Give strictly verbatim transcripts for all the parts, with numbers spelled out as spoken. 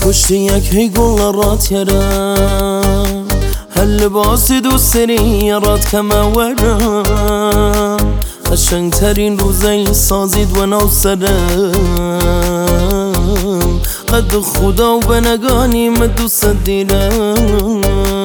پشت یک هیگل رات یرم هل لباسی دوست داری رات کم ورم قشنگ ترین روزی سازید و نو سرم قد خدا و بنگانی من دوست دیرم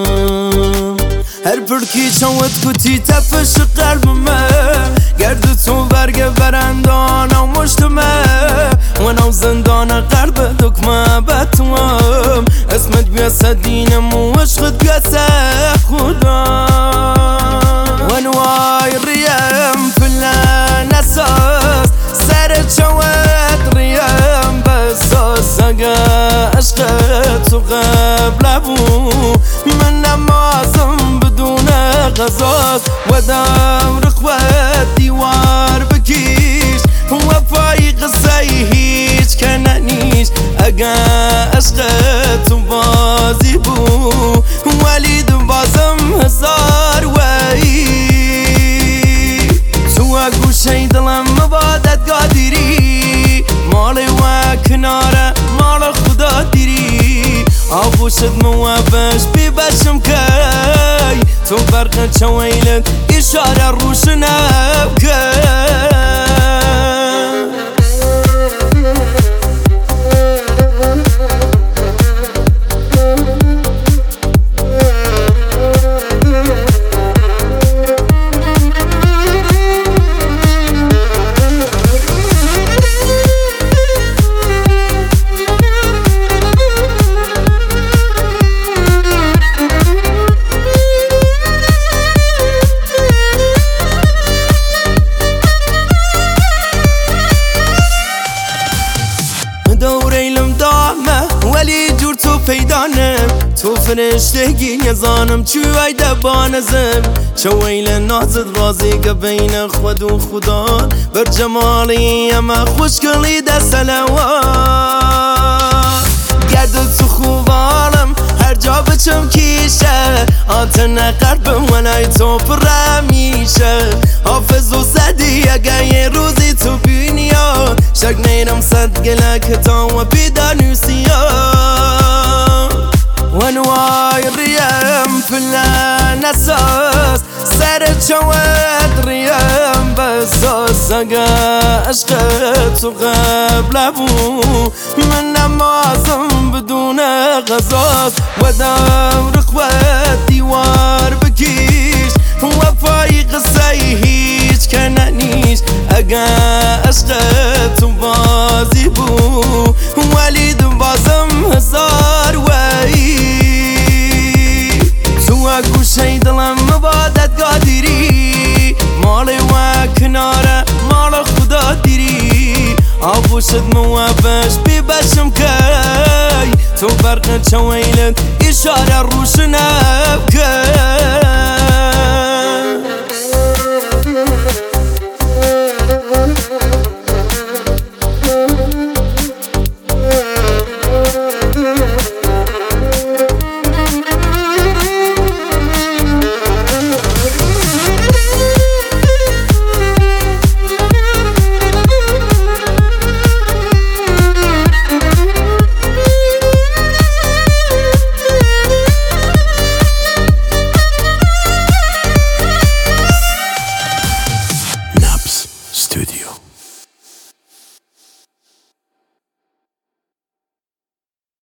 هر پرکی چوت کتی تفش قلبمه گرد تو برگ برندان و مشتمه و نو زندان قلب دکمه بتوام اسمت بیاسه دینم و عشقت بیاسه خدا و نوای ریم فلان اساس سر چوت ریم بساس اگه عشقت تو قبل ابو من نمازم قصاص ودم رخوت دیوار بکیش وفای قصه هیچ کننیش اگه عشقت تو بازی بو ولید بازم هزار وی تو گوشه دلم مبادت قادری مال و کناره مال خدا دیری آبوشت موابش بی بشم کی تو برق چویلت اشاره روشن ابکن ولی جور تو پیدانم تو فرشتگی نزانم چوی دبانزم چویل نازد رازی که بین خود و خدا بر جمالی اما خوشگلی ده سلوات گرد تو خوبانم هر جا بچم کیشه آتن قلبم ولای تو پر میشه حافظ و صدی اگه یه روزی تو بینیا شک نیرم صد گله که تا و بیدانوسی ونوای ریم فلان اساس سر چوت ریم بساس اگه عشقت تو قبل ابو من نمازم بدون قصاص ودم رخوت دیوار بکیش وفای قصه هیچ کننیش اگه عشقت تو بازی بو ولید بازم هزار وی تو گوشه دلم مبادت قادری مال و کناره مال خدا دیری آبوشت موابش بی بشم کی تو برق چویلت اشاره روشن ابکن